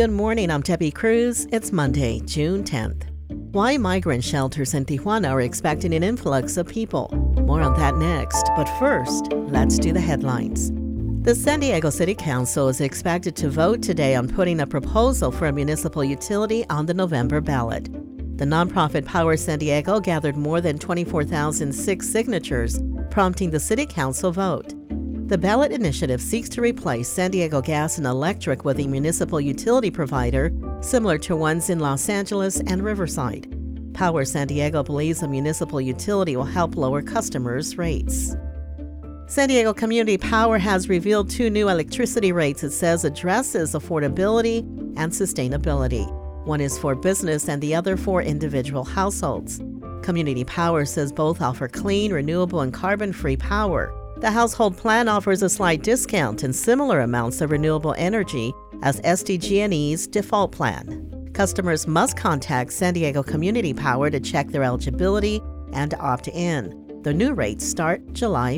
Good morning, I'm Debbie Cruz. It's Monday, June 10th. Why migrant shelters in Tijuana are expecting an influx of people. More on that next, but first, let's do the headlines. The San Diego City Council is expected to vote today on putting a proposal for a municipal utility on the November ballot. The nonprofit Power San Diego gathered more than 24,006 signatures, prompting the City Council vote. The ballot initiative seeks to replace San Diego Gas and Electric with a municipal utility provider similar to ones in Los Angeles and Riverside. Power San Diego believes a municipal utility will help lower customers' rates. San Diego Community Power has revealed two new electricity rates it says addresses affordability and sustainability. One is for business and the other for individual households. Community Power says both offer clean, renewable, and carbon-free power. The household plan offers a slight discount and similar amounts of renewable energy as SDG&E's default plan. Customers must contact San Diego Community Power to check their eligibility and opt in. The new rates start July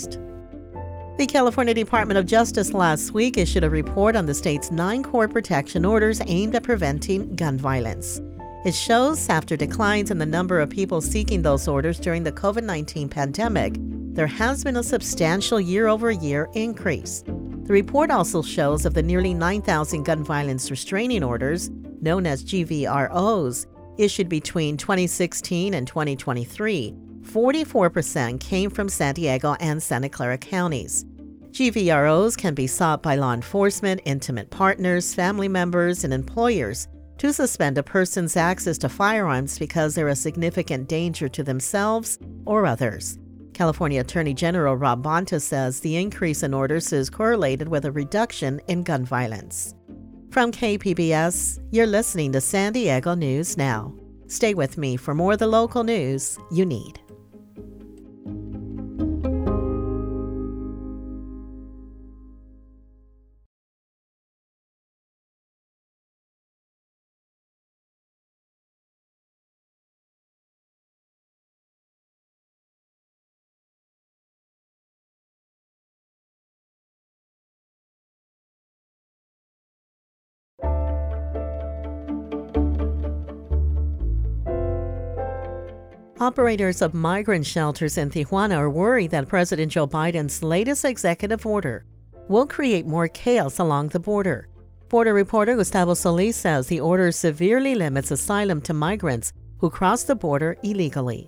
1st. The California Department of Justice last week issued a report on the state's 9 court protection orders aimed at preventing gun violence. It shows after declines in the number of people seeking those orders during the COVID-19 pandemic, there has been a substantial year-over-year increase. The report also shows of the nearly 9,000 gun violence restraining orders, known as GVROs, issued between 2016 and 2023, 44% came from San Diego and Santa Clara counties. GVROs can be sought by law enforcement, intimate partners, family members, and employers to suspend a person's access to firearms because they're a significant danger to themselves or others. California Attorney General Rob Bonta says the increase in orders is correlated with a reduction in gun violence. From KPBS, you're listening to San Diego News Now. Stay with me for more of the local news you need. Operators of migrant shelters in Tijuana are worried that President Joe Biden's latest executive order will create more chaos along the border. Border reporter Gustavo Solis says the order severely limits asylum to migrants who cross the border illegally.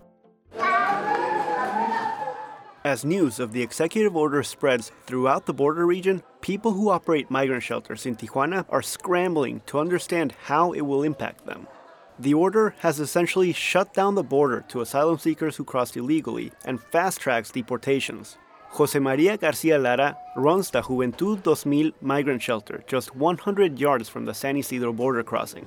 As news of the executive order spreads throughout the border region, people who operate migrant shelters in Tijuana are scrambling to understand how it will impact them. The order has essentially shut down the border to asylum seekers who cross illegally and fast-tracks deportations. Jose Maria Garcia Lara runs the Juventud 2000 migrant shelter just 100 yards from the San Isidro border crossing.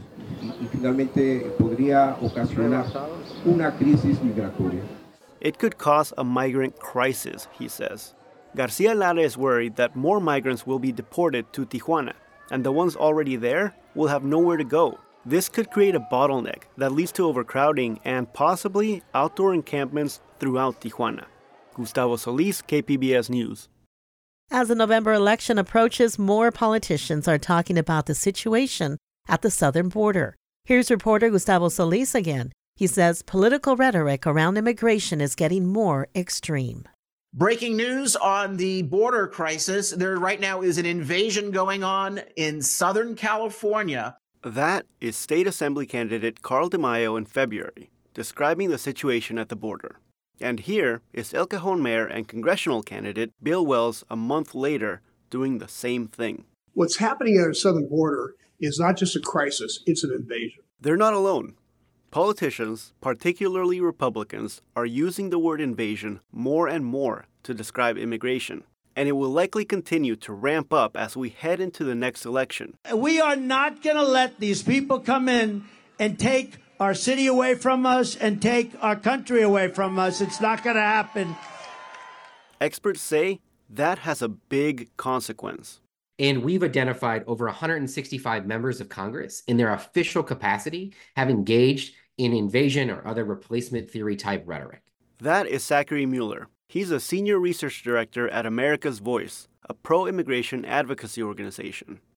It could cause a migrant crisis, he says. Garcia Lara is worried that more migrants will be deported to Tijuana, and the ones already there will have nowhere to go. This could create a bottleneck that leads to overcrowding and possibly outdoor encampments throughout Tijuana. Gustavo Solis, KPBS News. As the November election approaches, more politicians are talking about the situation at the southern border. Here's reporter Gustavo Solis again. He says political rhetoric around immigration is getting more extreme. Breaking news on the border crisis. There right now is an invasion going on in Southern California. That is State Assembly candidate Carl DeMaio in February, describing the situation at the border. And here is El Cajon Mayor and congressional candidate Bill Wells a month later doing the same thing. What's happening at our southern border is not just a crisis, it's an invasion. They're not alone. Politicians, particularly Republicans, are using the word invasion more and more to describe immigration. And it will likely continue to ramp up as we head into the next election. We are not going to let these people come in and take our city away from us and take our country away from us. It's not going to happen. Experts say that has a big consequence. And we've identified over 165 members of Congress in their official capacity have engaged in invasion or other replacement theory type rhetoric. That is Zachary Mueller. He's a senior research director at America's Voice, a pro-immigration advocacy organization.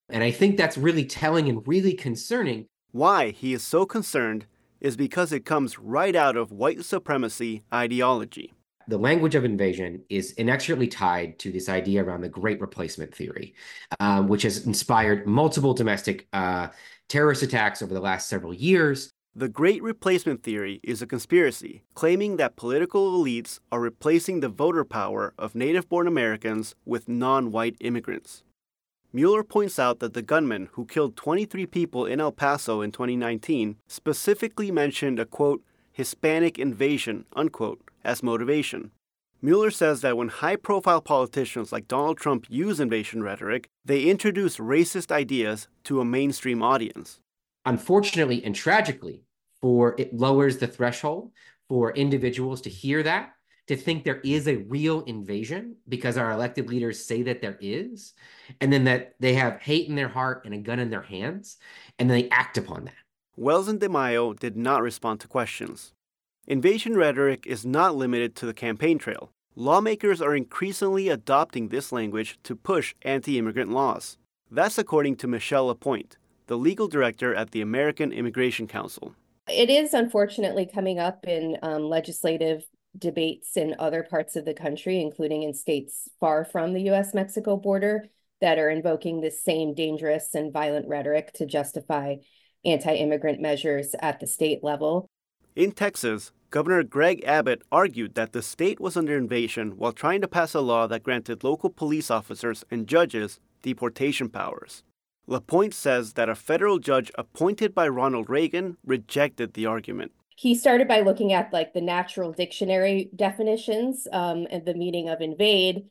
And I think that's really telling and really concerning. Why he is so concerned is because it comes right out of white supremacy ideology. The language of invasion is inexorably tied to this idea around the Great Replacement theory, which has inspired multiple domestic terrorist attacks over the last several years. The Great Replacement theory is a conspiracy claiming that political elites are replacing the voter power of native-born Americans with non-white immigrants. Mueller points out that the gunman who killed 23 people in El Paso in 2019 specifically mentioned a, quote, Hispanic invasion, unquote, as motivation. Mueller says that when high-profile politicians like Donald Trump use invasion rhetoric, they introduce racist ideas to a mainstream audience. Unfortunately and tragically, it lowers the threshold for individuals to hear that, to think there is a real invasion because our elected leaders say that there is, and then that they have hate in their heart and a gun in their hands, and they act upon that. Wells and DeMaio did not respond to questions. Invasion rhetoric is not limited to the campaign trail. Lawmakers are increasingly adopting this language to push anti-immigrant laws. That's according to Michelle Lapointe, the legal director at the American Immigration Council. It is unfortunately coming up in legislative debates in other parts of the country, including in states far from the U.S.-Mexico border, that are invoking this same dangerous and violent rhetoric to justify anti-immigrant measures at the state level. In Texas, Governor Greg Abbott argued that the state was under invasion while trying to pass a law that granted local police officers and judges deportation powers. Lapointe says that a federal judge appointed by Ronald Reagan rejected the argument. He started by looking at the natural dictionary definitions and the meaning of invade,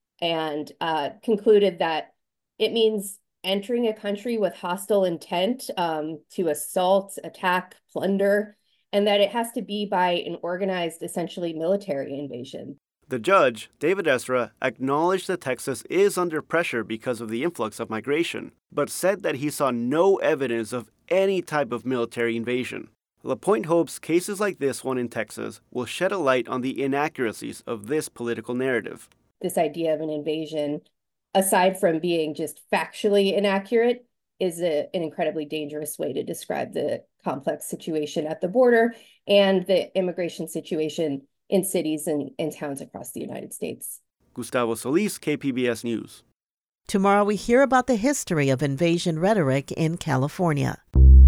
and concluded that it means entering a country with hostile intent to assault, attack, plunder, and that it has to be by an organized, essentially military invasion. The judge, David Ezra, acknowledged that Texas is under pressure because of the influx of migration, but said that he saw no evidence of any type of military invasion. Lapointe hopes cases like this one in Texas will shed a light on the inaccuracies of this political narrative. This idea of an invasion, aside from being just factually inaccurate, is an incredibly dangerous way to describe the complex situation at the border and the immigration situation in cities and towns across the United States. Gustavo Solis, KPBS News. Tomorrow we hear about the history of invasion rhetoric in California.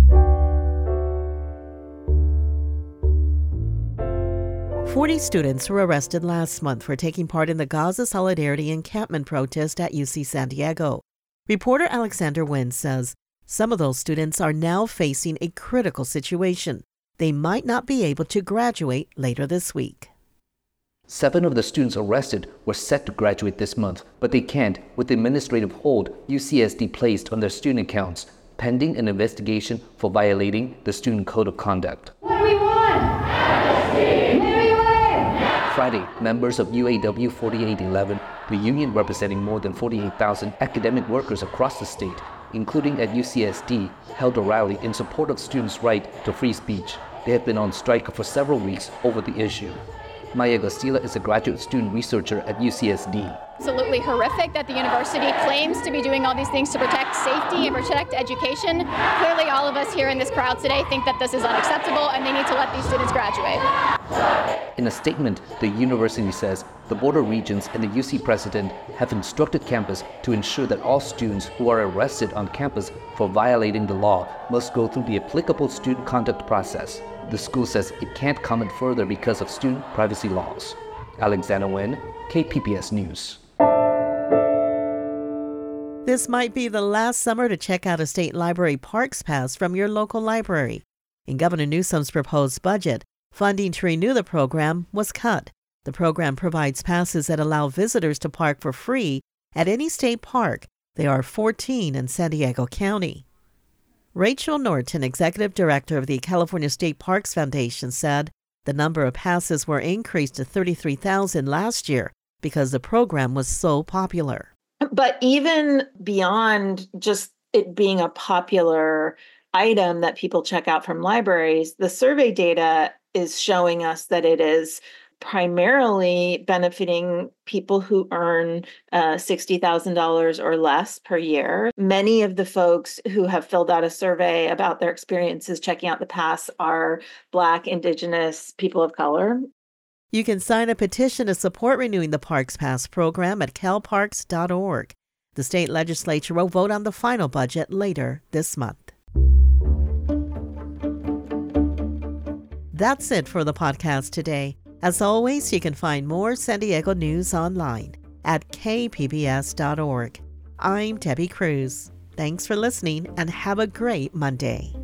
Forty students were arrested last month for taking part in the Gaza Solidarity encampment protest at UC San Diego. Reporter Alexander Nguyen says some of those students are now facing a critical situation. They might not be able to graduate later this week. 7 of the students arrested were set to graduate this month, but they can't with the administrative hold UCSD placed on their student accounts, pending an investigation for violating the Student Code of Conduct. What do we want? Amnesty! What do we want? Friday, members of UAW 4811, the union representing more than 48,000 academic workers across the state, including at UCSD, held a rally in support of students' right to free speech. They have been on strike for several weeks over the issue. Maya Gastila is a graduate student researcher at UCSD. Absolutely horrific that the university claims to be doing all these things to protect safety and protect education. Clearly, all of us here in this crowd today think that this is unacceptable and they need to let these students graduate. In a statement, the university says the border regions and the UC president have instructed campus to ensure that all students who are arrested on campus for violating the law must go through the applicable student conduct process. The school says it can't comment further because of student privacy laws. Alexander Nguyen, KPBS News. This might be the last summer to check out a state library parks pass from your local library. In Governor Newsom's proposed budget, funding to renew the program was cut. The program provides passes that allow visitors to park for free at any state park. There are 14 in San Diego County. Rachel Norton, executive director of the California State Parks Foundation, said the number of passes were increased to 33,000 last year because the program was so popular. But even beyond just it being a popular item that people check out from libraries, the survey data is showing us that it is primarily benefiting people who earn $60,000 or less per year. Many of the folks who have filled out a survey about their experiences checking out the pass are Black, Indigenous, people of color. You can sign a petition to support renewing the Parks Pass program at calparks.org. The state legislature will vote on the final budget later this month. That's it for the podcast today. As always, you can find more San Diego news online at kpbs.org. I'm Debbie Cruz. Thanks for listening and have a great Monday.